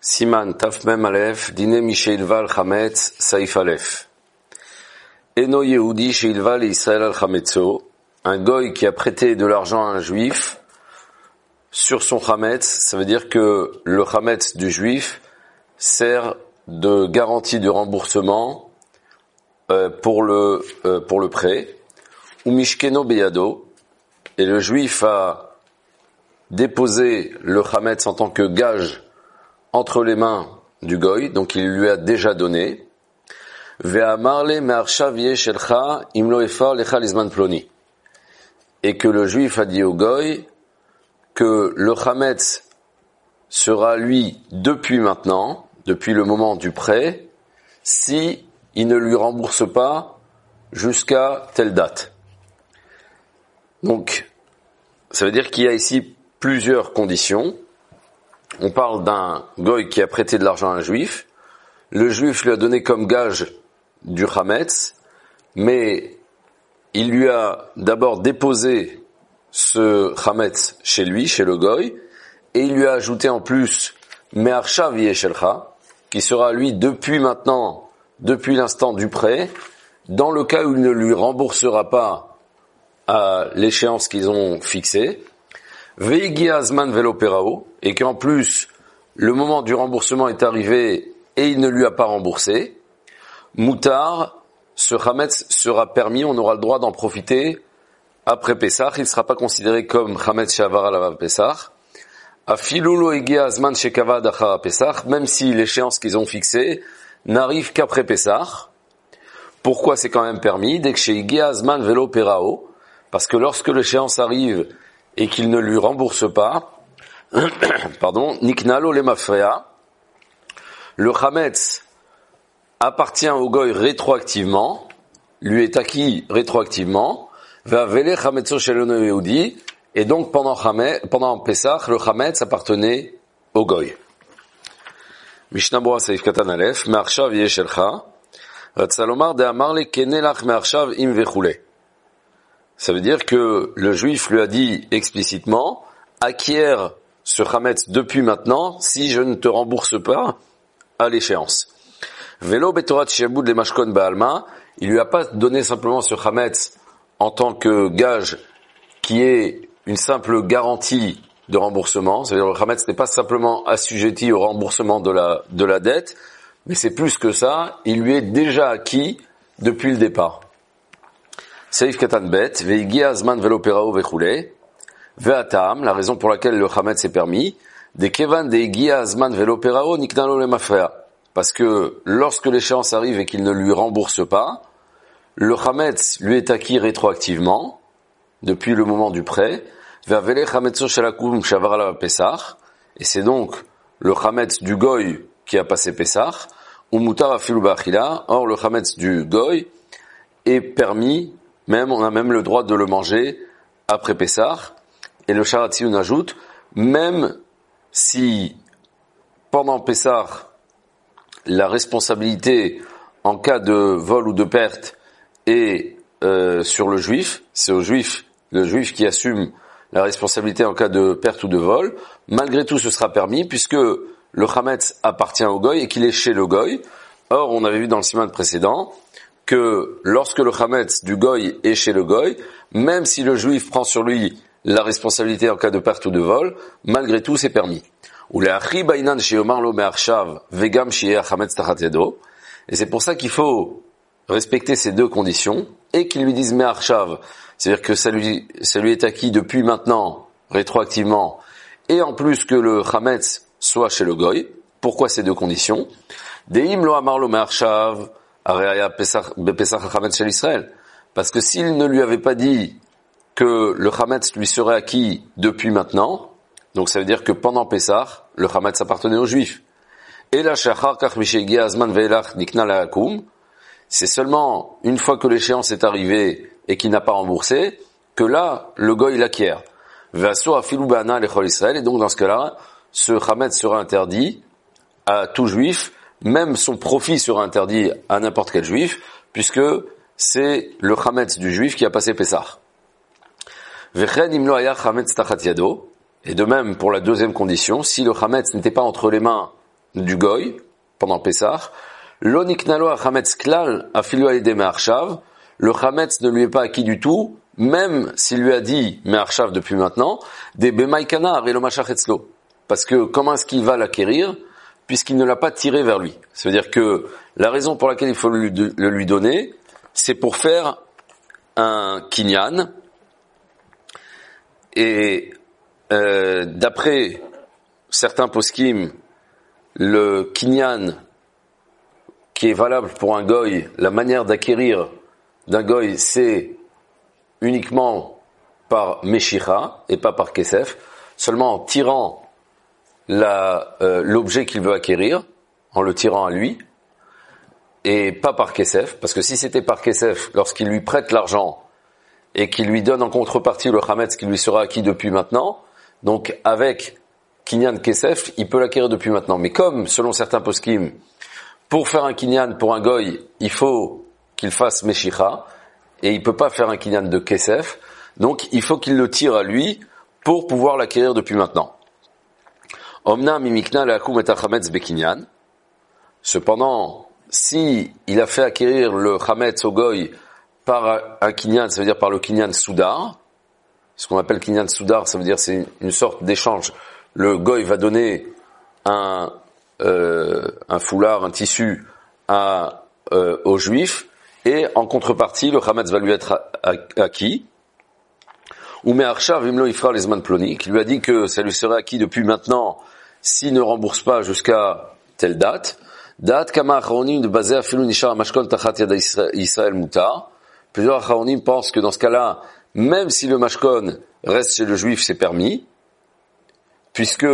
Siman Taf Mem Aleph, Dine Misheilva al Chametz, Saif Aleph. Eno Yehudi Sheilva le Israël al Chametzo, un goy qui a prêté de l'argent à un juif sur son Chametz, ça veut dire que le Chametz du juif sert de garantie de remboursement pour le prêt. Ou Mishkeno Beyado, et le juif a déposé le Chametz en tant que gage entre les mains du goy, donc il lui a déjà donné. Ve'amarle me'arshav yeh shelcha im lo efar lecha lizman ploni. Et que le juif a dit au goy que le chametz sera lui depuis maintenant, depuis le moment du prêt, si il ne lui rembourse pas jusqu'à telle date. Donc, ça veut dire qu'il y a ici plusieurs conditions. On parle d'un goy qui a prêté de l'argent à un juif. Le juif lui a donné comme gage du chametz, mais il lui a d'abord déposé ce chametz chez lui, chez le goy, et il lui a ajouté en plus me'arshav yeh shelcha, qui sera lui depuis maintenant, depuis l'instant du prêt, dans le cas où il ne lui remboursera pas à l'échéance qu'ils ont fixée. Veigi azman velo perao, et qu'en plus le moment du remboursement est arrivé et il ne lui a pas remboursé. Moutar, ce chametz sera permis, on aura le droit d'en profiter après Pessah, il ne sera pas considéré comme chametz shavar alav Pessah. Afilu lo egi azman shekavad achar Pessah, même si l'échéance qu'ils ont fixée n'arrive qu'après Pessah. Pourquoi c'est quand même permis? Dès que chez egi azman velo perao, parce que lorsque l'échéance arrive et qu'il ne lui rembourse pas, niknalo le mafrea, le chametz appartient au goy rétroactivement, lui est acquis rétroactivement, va vele chametzo shelono yehudi, et donc pendant Pessah, le chametz appartenait au goy. Mishnah Bora Saif Katan Aleph, me'arshav yeh shelcha, ratzalomar de amarle kenelach me'arshav im vechule. Ça veut dire que le juif lui a dit explicitement, acquiert ce chametz depuis maintenant si je ne te rembourse pas à l'échéance. Velo betorat shebud le mashkon ba'alma, il lui a pas donné simplement ce chametz en tant que gage qui est une simple garantie de remboursement, c'est-à-dire le chametz n'est pas simplement assujetti au remboursement de la dette, mais c'est plus que ça, il lui est déjà acquis depuis le départ. Seif katan bet, veigi azman velo perao vechule, ve'atam, la raison pour laquelle le chametz est permis, de kevan de egi azman velo perao niknalo le mafrea. Parce que lorsque l'échéance arrive et qu'il ne lui rembourse pas, le chametz lui est acquis rétroactivement, depuis le moment du prêt, ve'avele chametzo shelakum shavar alav Pessah, et c'est donc le chametz du goy qui a passé Pessah, ou mutar afilu ba'achila, or le chametz du goy est permis, on a même le droit de le manger après Pessah, et le Sharatzion ajoute, même si pendant Pessah, la responsabilité en cas de vol ou de perte est sur le juif, c'est le juif qui assume la responsabilité en cas de perte ou de vol, malgré tout ce sera permis puisque le chametz appartient au goy et qu'il est chez le goy. Or, on avait vu dans le siman précédent que lorsque le chametz du goy est chez le goy, même si le juif prend sur lui la responsabilité en cas de perte ou de vol, malgré tout c'est permis. Et c'est pour ça qu'il faut respecter ces deux conditions et qu'ils lui disent me'arshav, c'est-à-dire que ça lui est acquis depuis maintenant, rétroactivement, et en plus que le chametz soit chez le goy. Pourquoi ces deux conditions? Deim lo amar lo me'arshav, parce que s'il ne lui avait pas dit que le chametz lui serait acquis depuis maintenant, donc ça veut dire que pendant Pessah, le chametz appartenait aux juifs. Et la shachar kach mishegi azman ve'elach nikna la'akum, c'est seulement une fois que l'échéance est arrivée et qu'il n'a pas remboursé, que là, le goy l'acquiert. Ve'asur afilu ba'ana lechol Israël, et donc dans ce cas-là, ce chametz sera interdit à tout juif, même son profit sera interdit à n'importe quel juif, puisque c'est le chametz du juif qui a passé Pessah. Vechen im lo haya chametz tachat yado, et de même pour la deuxième condition, si le chametz n'était pas entre les mains du goy pendant Pessah. Lo niknalo hachametz klal afilu alidei me'arshav. Le chametz ne lui est pas acquis du tout, même s'il lui a dit me'arshav depuis maintenant, des bemaikana arelo mashach etzlo. Parce que comment est-ce qu'il va l'acquérir puisqu'il ne l'a pas tiré vers lui? Ça veut dire que la raison pour laquelle il faut le lui donner, c'est pour faire un kinyan. Et d'après certains poskim, le kinyan qui est valable pour un goy, la manière d'acquérir d'un goy, c'est uniquement par meshicha et pas par kesef, seulement en tirant l'objet qu'il veut acquérir, en le tirant à lui, et pas par kesef, parce que si c'était par kesef, lorsqu'il lui prête l'argent et qu'il lui donne en contrepartie le chametz qui lui sera acquis depuis maintenant, donc avec kinyan kesef, il peut l'acquérir depuis maintenant. Mais comme, selon certains poskim, pour faire un kinyan pour un goy, il faut qu'il fasse meshicha, et il peut pas faire un kinyan de kesef, donc il faut qu'il le tire à lui pour pouvoir l'acquérir depuis maintenant. Omna mimikna le'akum et hachametz bekinyan. Cependant, si il a fait acquérir le chametz au goy par un kinyan, ça veut dire par le kinyan soudar. Ce qu'on appelle kinyan soudar, ça veut dire c'est une sorte d'échange. Le goy va donner un foulard, un tissu au juif, et en contrepartie, le chametz va lui être acquis. Ou me'arshav imlo ifra lezman ploni, qui lui a dit que ça lui serait acquis depuis maintenant s'il ne rembourse pas jusqu'à telle date. Date kama acharonim de baser afilu nishar mashkon tachat yada Israël mutar. Plusieurs acharonim pensent que dans ce cas-là, même si le mashkon reste chez le juif, c'est permis, puisque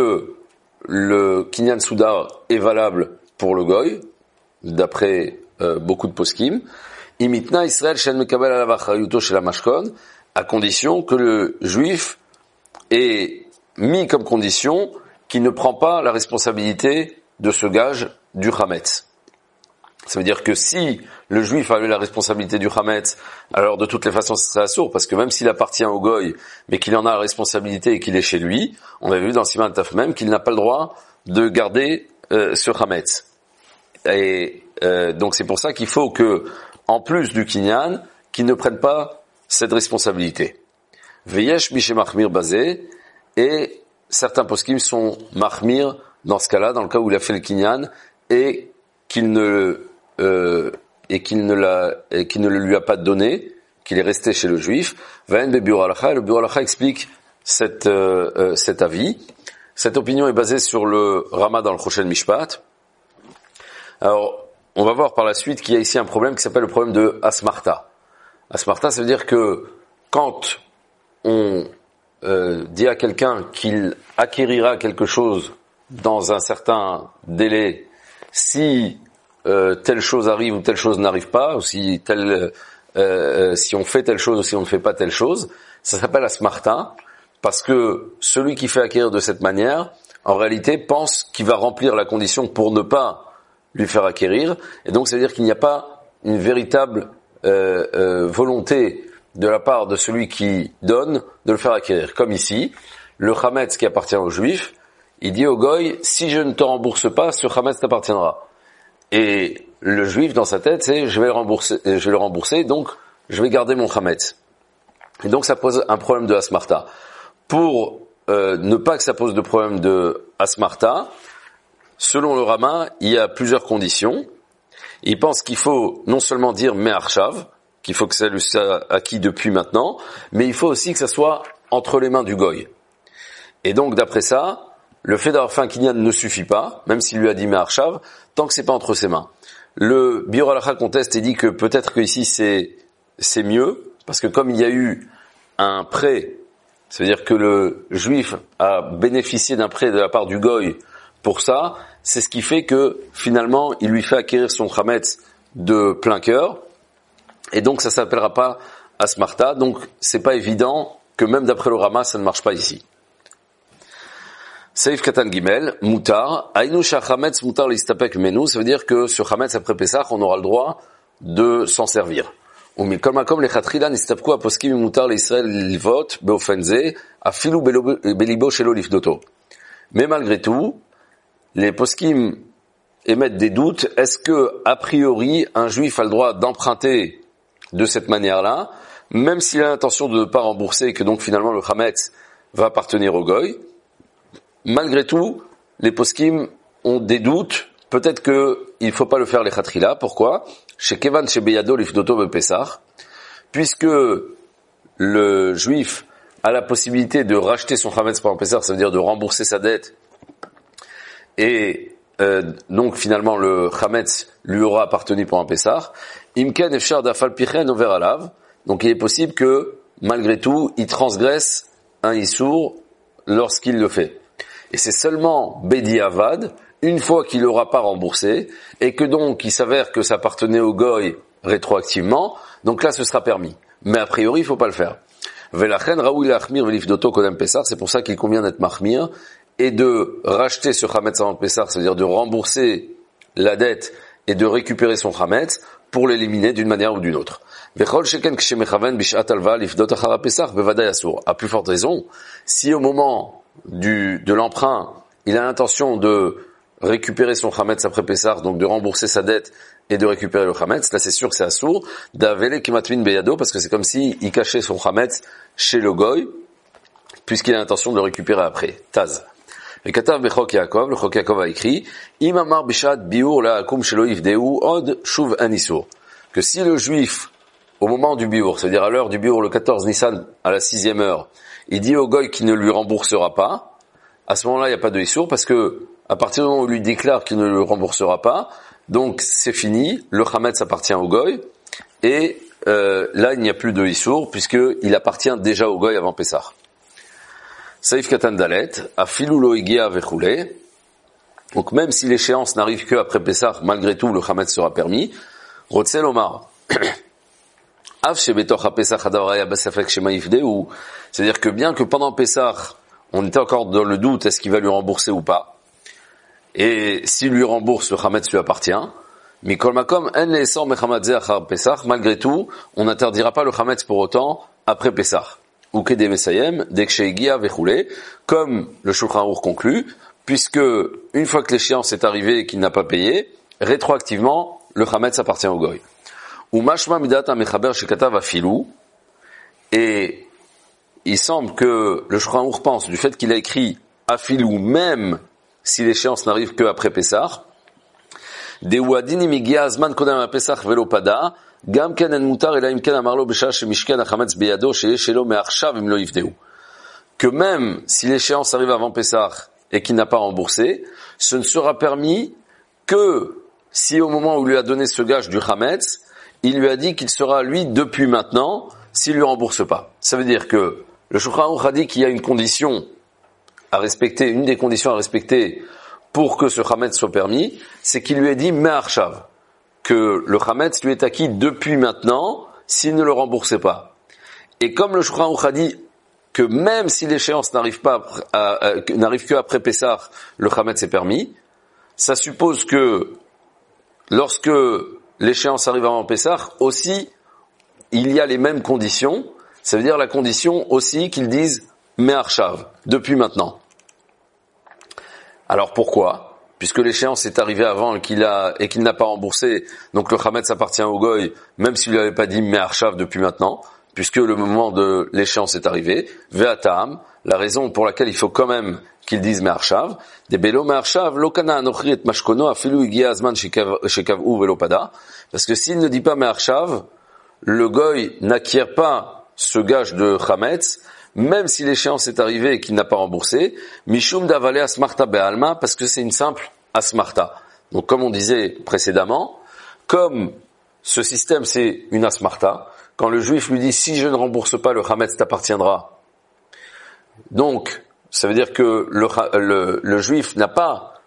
le kinyan soudar est valable pour le goy, d'après beaucoup de poskim. Imitna Israël shen mekabel alav achrayuto shel hamashkon, à condition que le juif ait mis comme condition qu'il ne prend pas la responsabilité de ce gage du chametz. Ça veut dire que si le juif avait la responsabilité du chametz, alors de toutes les façons ce serait assourd, parce que même s'il appartient au goy, mais qu'il en a la responsabilité et qu'il est chez lui, on avait vu dans Siman Taf même qu'il n'a pas le droit de garder ce chametz. Et donc c'est pour ça qu'il faut que, en plus du kinyan, qu'il ne prenne pas cette responsabilité. Veyesh mishe machmir bazé, et certains poskim sont machmir dans ce cas-là, dans le cas où il a fait le kinyan et qu'il ne le lui a pas donné, qu'il est resté chez le juif. Vaen be biur halacha, le biur halacha explique cet avis. Cette opinion est basée sur le Rama dans le Choshen Mishpat. Alors, on va voir par la suite qu'il y a ici un problème qui s'appelle le problème de asmarta. Asmarta, ça veut dire que quand on dit à quelqu'un qu'il acquérira quelque chose dans un certain délai, si telle chose arrive ou telle chose n'arrive pas, ou si on fait telle chose ou si on ne fait pas telle chose, ça s'appelle asmarta, parce que celui qui fait acquérir de cette manière, en réalité, pense qu'il va remplir la condition pour ne pas lui faire acquérir, et donc ça veut dire qu'il n'y a pas une véritable volonté de la part de celui qui donne de le faire acquérir. Comme ici, le chametz qui appartient aux juifs, il dit au goy, si je ne te rembourse pas, ce chametz t'appartiendra. Et le juif, dans sa tête, c'est je vais le rembourser, donc je vais garder mon chametz. Et donc ça pose un problème de asmarta. Pour ne pas que ça pose de problème de asmarta, selon le Rama, il y a plusieurs conditions. Il pense qu'il faut non seulement dire me'arshav, qu'il faut que ça lui soit acquis depuis maintenant, mais il faut aussi que ça soit entre les mains du goy. Et donc d'après ça, le fait d'avoir fait un kinyan ne suffit pas, même s'il lui a dit me'arshav, tant que c'est pas entre ses mains. Le biur halacha conteste et dit que peut-être que ici c'est mieux, parce que comme il y a eu un prêt, ça veut dire que le juif a bénéficié d'un prêt de la part du goy pour ça, c'est ce qui fait que finalement il lui fait acquérir son chametz de plein cœur, et donc ça s'appellera pas asmarta, donc c'est pas évident que même d'après le Rama ça ne marche pas ici. Seif Katan Gimel, Moutar, Aïnou Shachametz Moutar l'istapek menu, ça veut dire que sur Chametz après Pessah, on aura le droit de s'en servir. Mais comme les Chatrilan istapku aposkim Moutar l'Israël livot, beofenze, afilu belibo shelo lifdoto. Mais malgré tout, les poskim émettent des doutes. Est-ce que, a priori, un juif a le droit d'emprunter de cette manière-là, même s'il a l'intention de ne pas rembourser et que donc finalement le chametz va appartenir au goy? Malgré tout, les poskim ont des doutes. Peut-être qu'il ne faut pas le faire les khatrila. Pourquoi? Chez Kevan, chez Beyado, l'ifdoto bepesach, puisque le juif a la possibilité de racheter son chametz pendant Pessah, ça veut dire de rembourser sa dette, et donc finalement le chametz lui aura appartenu pendant Pessah. Imken efshar dafal pichen over alav, donc il est possible que malgré tout il transgresse un issour lorsqu'il le fait. Et c'est seulement Bedi Avad, une fois qu'il n'aura pas remboursé, et que donc il s'avère que ça appartenait au goy rétroactivement, donc là ce sera permis. Mais a priori il faut pas le faire. Velachen raoui lachmir velifdoto kodem pesach, c'est pour ça qu'il convient d'être mahmir et de racheter ce chametz avant pesach, c'est-à-dire de rembourser la dette et de récupérer son chametz pour l'éliminer d'une manière ou d'une autre. Vechol sheken kshemechaven bishat alva lifdot achara pesach bevadai asur. À plus forte raison, si au moment de l'emprunt, il a l'intention de récupérer son chametz après pesach, donc de rembourser sa dette et de récupérer le chametz, là c'est sûr que c'est assour, d'avele kimatvin beyado, parce que c'est comme si il cachait son chametz chez le goy, puisqu'il a l'intention de le récupérer après. Taz. Et katav bechok Yaakov, le Chok Yaakov a écrit, imamar bishat biur la akum shelo yifdeu od shuv anisur. Que si le juif, au moment du biur, c'est-à-dire à l'heure du biur, le 14 Nissan, à la 6e heure, il dit au goy qu'il ne lui remboursera pas, à ce moment-là il n'y a pas de issour, parce que à partir du moment où il lui déclare qu'il ne le remboursera pas, donc c'est fini, le chametz appartient au goy, et là il n'y a plus de issour, puisqu'il appartient déjà au goy avant Pessah. Saïf Katan Dalet, Afilou lo igia vechule, donc même si l'échéance n'arrive que après Pessah, malgré tout le chametz sera permis. Rotzel Omar, Av shebetoch ha-Pesach hadavraya basafek shema yifdeu, c'est-à-dire que bien que pendant Pessah, on était encore dans le doute, est-ce qu'il va lui rembourser ou pas? Et s'il lui rembourse, le chametz lui appartient. Mais kol makom en le'esor mechamat ze achar Pesach, malgré tout, on n'interdira pas le chametz pour autant après Pessah. Ou kede mesayem, dek sheigia vechule, comme le Shulchan Aruch conclut, puisque une fois que l'échéance est arrivée et qu'il n'a pas payé, rétroactivement, le chametz appartient au goy. Ou mashma midat ha-mechaber shekatav afilou, et il semble que le Shulchan Aruch pense du fait qu'il a écrit afilou même si l'échéance n'arrive que après Pessah, de ouadin imigia azman kodam ha-Pesach velo pada, gam ken en mutar ela im ken amarlo b'shah shemishken ha-chametz beyado sheyesh shelo me'achshav im lo yifdeu. Que même si l'échéance arrive avant Pessah et qu'il n'a pas remboursé, ce ne sera permis que si au moment où il lui a donné ce gage du chametz, il lui a dit qu'il sera lui depuis maintenant s'il lui rembourse pas. Ça veut dire que le Shulchan Aruch a dit qu'il y a une condition à respecter, une des conditions à respecter pour que ce chametz soit permis, c'est qu'il lui ait dit me'arshav, que le chametz lui est acquis depuis maintenant s'il ne le remboursait pas. Et comme le Shulchan Aruch a dit que même si l'échéance n'arrive que après Pessah, le chametz est permis, ça suppose que lorsque l'échéance arrive avant Pessah, aussi, il y a les mêmes conditions, ça veut dire la condition aussi qu'ils disent me'arshav, depuis maintenant. Alors pourquoi? Puisque l'échéance est arrivée avant et qu'il n'a pas remboursé, donc le chametz appartient au goy, même s'il lui avait pas dit me'arshav depuis maintenant, puisque le moment de l'échéance est arrivé. Ve'atam, la raison pour laquelle il faut quand même qu'ils disent me'arshav, de belo me'arshav, lo kana anochri et mashkono afilu igia azman shekav'u velo pada, parce que s'il ne dit pas me'arshav, le goy n'acquiert pas ce gage de chametz, même si l'échéance est arrivée et qu'il n'a pas remboursé, mishum davale asmarta be'alma, parce que c'est une simple asmarta. Donc comme on disait précédemment, comme ce système c'est une asmarta, quand le juif lui dit si je ne rembourse pas le chametz t'appartiendra, donc ça veut dire que le juif n'a pas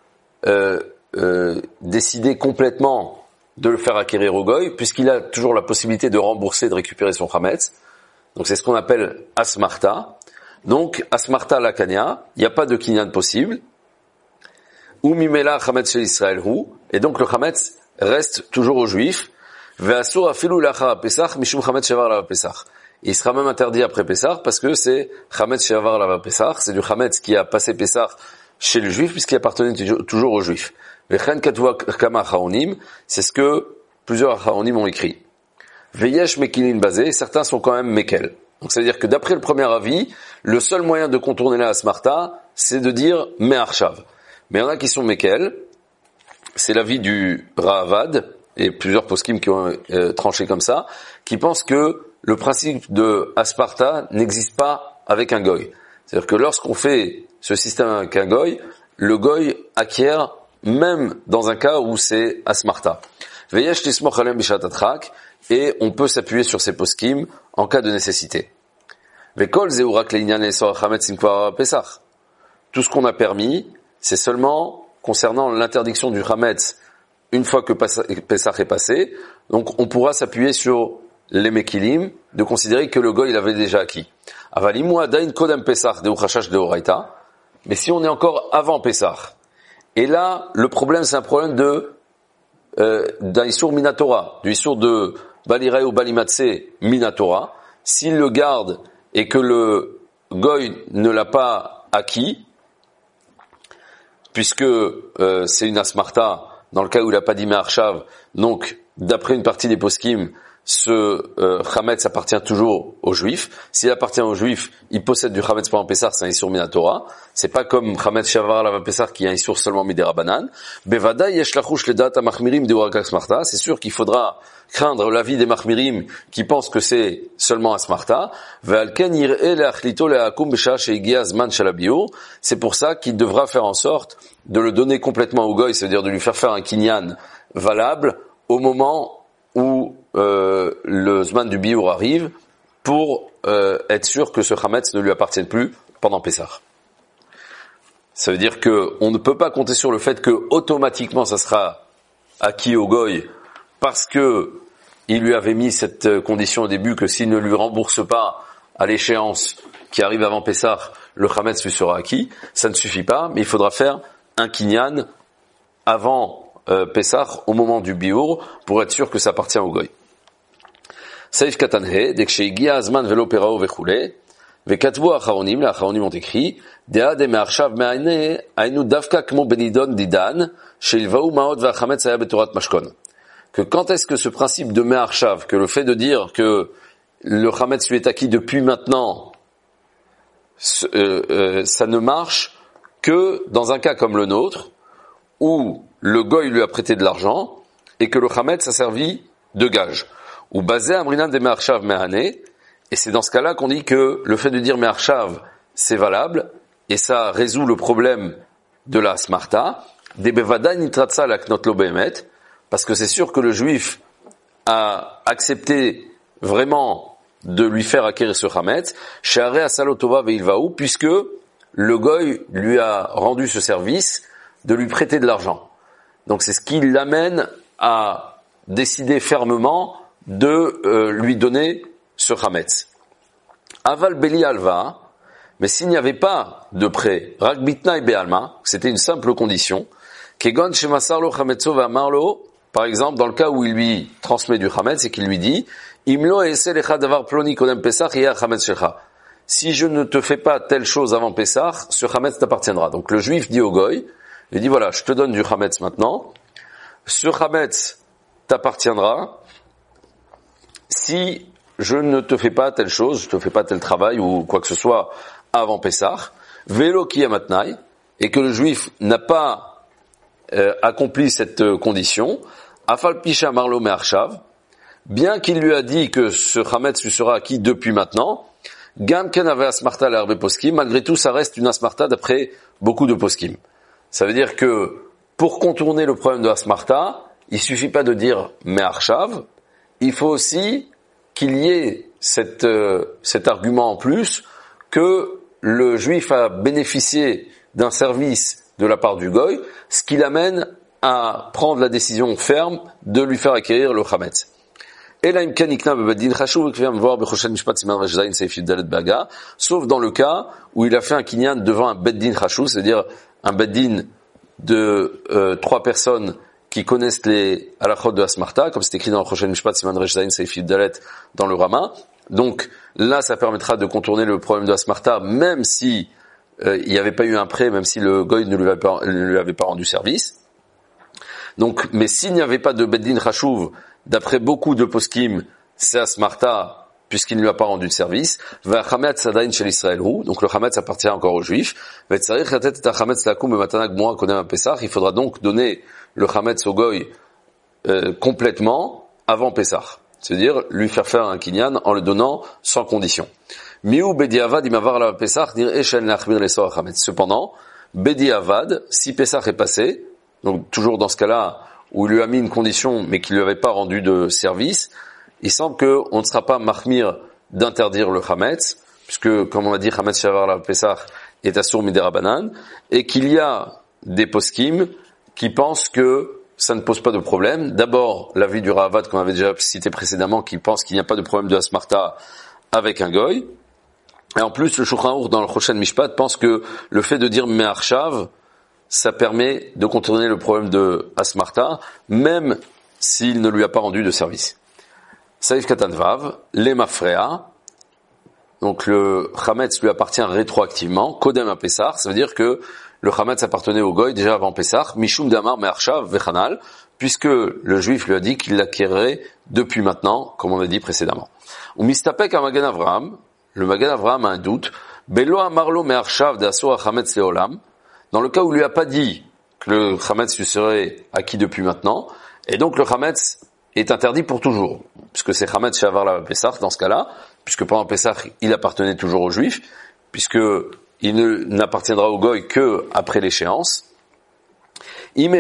décidé complètement de le faire acquérir au goy, puisqu'il a toujours la possibilité de rembourser, de récupérer son chametz. Donc c'est ce qu'on appelle asmarta. Donc asmarta la kanya, il n'y a pas de kinyan possible. Ou mimela chametz shel Israël hu, et donc le chametz reste toujours au juif. Ve'asur afilu lachar Pesach mishum chametz she'avar la Pesach. Il sera même interdit après Pessah parce que c'est chametz she'avar la Pesach, c'est du chametz qui a passé Pessah chez le juif puisqu'il appartenait toujours au juif. Vechen katva kama acharonim, c'est ce que plusieurs acharonim ont écrit. Veyesh mekilin basé, certains sont quand même mekel. Donc ça veut dire que d'après le premier avis, le seul moyen de contourner la asmarta, c'est de dire me'arshav. Mais il y en a qui sont mekel, c'est l'avis du Ra'avad, et plusieurs poskim qui ont tranché comme ça, qui pensent que le principe de asparta n'existe pas avec un goy. C'est-à-dire que lorsqu'on fait ce système avec un goy, le goy acquiert même dans un cas où c'est asmarta. Veyesh tismoch alem bishatatrak, et on peut s'appuyer sur ces poskim en cas de nécessité. Vekol zeurak leinyan esor chametz inkvar pesach. Tout ce qu'on a permis, c'est seulement concernant l'interdiction du chametz une fois que Pesach est passé. Donc on pourra s'appuyer sur les mekilim, de considérer que le goy il avait déjà acquis. Avalimu adain kodem Pesach de uchashash de oraita. Mais si on est encore avant Pesach, et là le problème c'est un problème d'un issour minatora, du issour de balirei ou balimatse minatora. S'il le garde et que le goy ne l'a pas acquis, puisque c'est une asmarta dans le cas où il n'a pas dit me'arshav, donc d'après une partie des poskim, ce chametz appartient toujours aux juifs. S'il appartient aux juifs, il possède du chametz pendant Pessah, c'est un issour minatora. C'est pas comme chametz shavar lava Pessah qui est un issour seulement midérabanan. Bevada yesh lachush ledat amachmirim de warak smarta. C'est sûr qu'il faudra craindre l'avis des machmirim qui pensent que c'est seulement asmarta. Ve'alken yir'e le'achlito le'akum b'sha she'igia zman shalabiur. C'est pour ça qu'il devra faire en sorte de le donner complètement au goy, c'est-à-dire de lui faire un kinyan valable au moment où le zman du biour arrive, pour être sûr que ce chametz ne lui appartienne plus pendant Pessah. Ça veut dire que on ne peut pas compter sur le fait que automatiquement ça sera acquis au goy parce que il lui avait mis cette condition au début que s'il ne lui rembourse pas à l'échéance qui arrive avant Pessah, le chametz lui sera acquis. Ça ne suffit pas, mais il faudra faire un kinyan avant Pessah au moment du biour pour être sûr que ça appartient au goy. Saif katanhe, dès que chez Gia Azman velo perao vechule, vekatvu acharonim, les acharonim ont écrit, dea de me'arshav me'aine, ainu davka kmo benidon didan, sheilvau maot v'achametz aya betorat mashkon. Que quand est-ce que ce principe de me'arshav, que le fait de dire que le chametz lui est acquis depuis maintenant, ça ne marche que dans un cas comme le nôtre, où le goy lui a prêté de l'argent, et que le chametz a servi de gage. Ou basé amrinan de me'arshav me'ane, et c'est dans ce cas-là qu'on dit que le fait de dire me'arshav, c'est valable, et ça résout le problème de la smarta, des bevada nitratsa la knot lo behemet, parce que c'est sûr que le juif a accepté vraiment de lui faire acquérir ce chametz, she'are asalo tova ve'ilvaou, puisque le goy lui a rendu ce service de lui prêter de l'argent. Donc c'est ce qui l'amène à décider fermement de lui donner ce chametz. Aval beli alva, mais s'il n'y avait pas de prêt, rak bitnai be'alma, c'était une simple condition, kegon shemasar lo chametzo ve'amarlo, par exemple dans le cas où il lui transmet du chametz et qu'il lui dit, imlo ese lecha davar ploni kodem pesach yeh chametz shecha. Si je ne te fais pas telle chose avant Pessah, ce chametz t'appartiendra. Donc le juif dit au goy, il dit voilà, je te donne du chametz maintenant, ce chametz t'appartiendra si je ne te fais pas telle chose, je te fais pas tel travail ou quoi que ce soit avant Pessah, velo ki amatnai, et que le juif n'a pas accompli cette condition, afal pisha marlo me'arshav, bien qu'il lui a dit que ce chametz lui sera acquis depuis maintenant, gam ken ave asmarta l'arbe poskim, malgré tout ça reste une asmarta d'après beaucoup de poskim. Ça veut dire que pour contourner le problème de asmarta, il suffit pas de dire me'arshav, il faut aussi qu'il y ait cet argument en plus que le juif a bénéficié d'un service de la part du goy, ce qui l'amène à prendre la décision ferme de lui faire acquérir le chametz. Sauf dans le cas où il a fait un kinyan devant un beddin chashou, c'est-à-dire un beddin de 3 personnes qui connaissent les halachot de Asmarta, comme c'est écrit dans le Choshen Mishpat Siman Resh Zayin Seif Yud Dalet dans le Rama. Donc là, ça permettra de contourner le problème de Asmarta, même si il n'y avait pas eu un prêt, même si le goy ne lui avait pas rendu service. Donc, mais s'il n'y avait pas de Beddin Chashuv, d'après beaucoup de poskim, c'est Asmarta, puisqu'il ne lui a pas rendu de service. Va Chametz Adain shel Israël hu, donc le Chametz appartient encore aux Juifs. Va tzarich latet et Chametz lakum bematana gmora kodem Pesach. Il faudra donc donner le Chametz au goy complètement avant Pesach, c'est-à-dire lui faire un kinyan en le donnant sans condition. Miu bediavad imavar la Pesach dir eshen lachmir lesor Chametz. Cependant, bediavad, si Pesach est passé, donc toujours dans ce cas-là où il lui a mis une condition mais qu'il lui avait pas rendu de service, il semble qu'on ne sera pas mahmir d'interdire le Chametz, puisque comme on a dit Chametz shavar la Pesach est asur miderabanan, et qu'il y a des poskim qui pensent que ça ne pose pas de problème. D'abord, l'avis du Ravad qu'on avait déjà cité précédemment, qui pense qu'il n'y a pas de problème de asmarta avec un goy. Et en plus, le Shulchan Aruch dans le Choshen Mishpat pense que le fait de dire me'arshav, ça permet de contourner le problème de asmarta, même s'il ne lui a pas rendu de service. Saïf Katanvav, les mafrea, donc le Chametz lui appartient rétroactivement, Kodem à Pessah, ça veut dire que le Chametz appartenait au Goy déjà avant Pessah, Mishum Damar Me'arshav Vechanal, puisque le Juif lui a dit qu'il l'acquérait depuis maintenant, comme on a dit précédemment. Ou Mistapek à Magan Avraham, le Magan Avraham a un doute, Belo Amarlo Me'arshav d'Asur Chametz Leolam, dans le cas où il lui a pas dit que le Chametz lui serait acquis depuis maintenant, et donc le Chametz est interdit pour toujours, puisque c'est Chametz Shavar la Pessah dans ce cas-là, puisque pendant Pessah il appartenait toujours aux Juifs, puisque il n'appartiendra au Goy que après l'échéance. Donc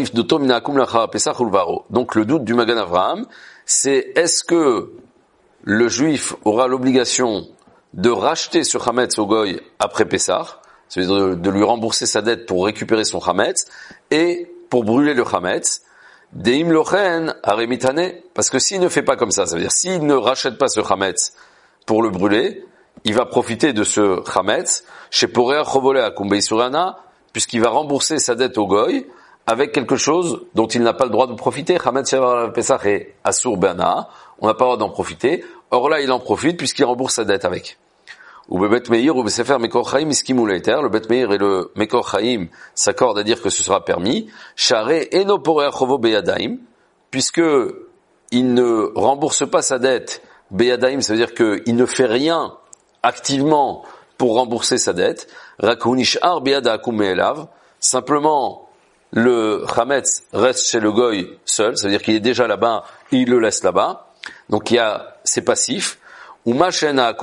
le doute du Magan Avraham, c'est est-ce que le Juif aura l'obligation de racheter ce Chametz au Goy après Pessah, c'est-à-dire de lui rembourser sa dette pour récupérer son Chametz et pour brûler le Chametz. Deim lochen aremitane, parce que s'il ne fait pas comme ça veut dire s'il ne rachète pas ce Chametz pour le brûler, il va profiter de ce Chametz chez Porea Chovole Akum Beisurana, puisqu'il va rembourser sa dette au Goy avec quelque chose dont il n'a pas le droit de profiter. Chametz Shavar Pesach est Asur Be'ana, on n'a pas le droit d'en profiter. Or là, il en profite puisqu'il rembourse sa dette avec. Ou Bet Meir ou Sefer Mekor Chaim iskimu leiter, le Bet Meir et le Mekor Chaim s'accordent à dire que ce sera permis. Share eno Porea Chovo Beyadaim, puisque il ne rembourse pas sa dette. Beyadaim, ça veut dire qu'il ne fait rien activement pour rembourser sa dette. Rakunishar Beyada Akum Me'elav, simplement le Chametz reste chez le Goy seul, ça veut dire qu'il est déjà là-bas, il le laisse là-bas. Donc c'est passif. Et le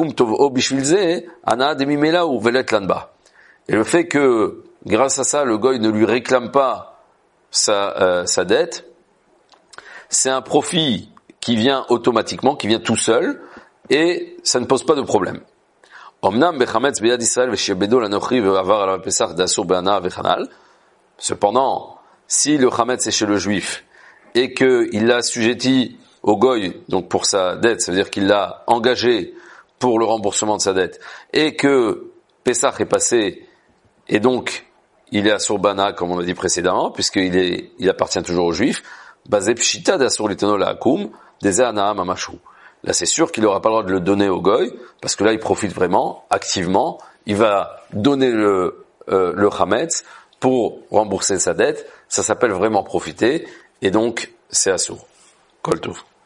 fait que, grâce à ça, le Goy ne lui réclame pas sa dette, c'est un profit qui vient automatiquement, qui vient tout seul, et ça ne pose pas de problème. Cependant, si le Chametz est chez le Juif, et qu'il l'a assujetti au Goy, donc pour sa dette, ça veut dire qu'il l'a engagé pour le remboursement de sa dette, et que Pessah est passé, et donc il est Asur Bana, comme on l'a dit précédemment, puisqu'il appartient toujours aux Juifs, basé Pshita d'Asur Liteno La'akum, des Anaam Amashu. Là c'est sûr qu'il n'aura pas le droit de le donner au Goy, parce que là il profite vraiment, activement, il va donner le Chametz pour rembourser sa dette, ça s'appelle vraiment profiter, et donc c'est Asur. Kol Tov.